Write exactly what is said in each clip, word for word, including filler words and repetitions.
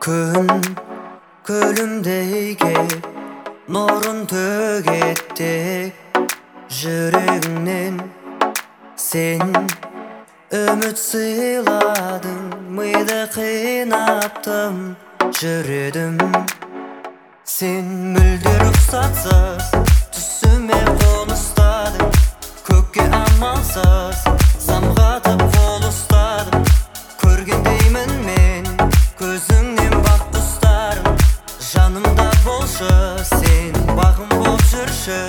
Күн көлімдей кеп нұрын төгетті жүрегіңнен. Сен үміт сыйладың, миды қинаптым, жүредім. Сен мүлде рұқсатсыз түсіме қоныстадың, көкке амалсыз самғатып қол ұстадым. Көргендеймін мен көзіңнен бақ құстарым, жанымда болшы сен, бағым болып жүрші.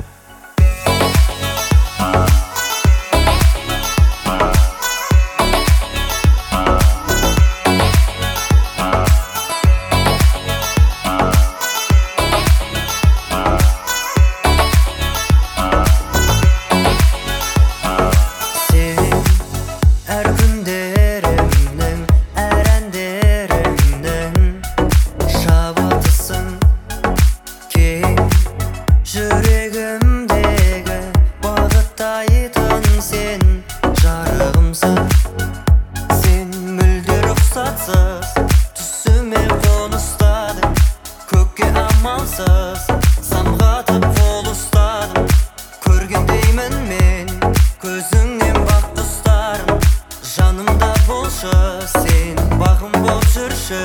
Жүрегімдегі бағыттайтын сен жарығымсың. Сен мүлде рұқсатсыз түсіме қоныстадың, көкке амалсыз самғатып қол ұстадым. Көргендеймін мен көзіңнен бақ құстарым, жанымда болшы сен, бағым болып жүрші.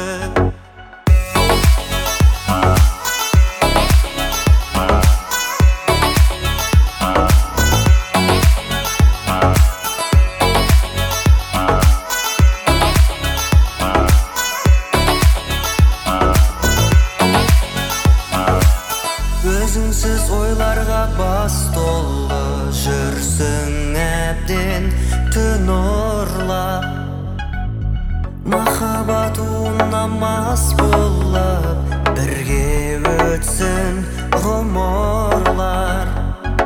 Өзіңсіз ойларға бас толы жүрсің әбден түн ұрлап. Махаббат уына мас болып бірге өтсін ғұмырлар.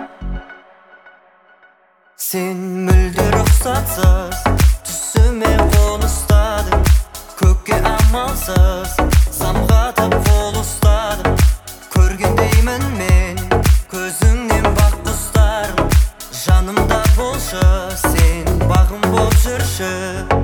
Сен мүлде рұқсатсыз түсіме қоныстадың, көкке амалсыз самғатып қол ұстадым. Көргендеймін мен көзіңнен бақ құстарым, жанымда болшы сен, бағым болып жүрші.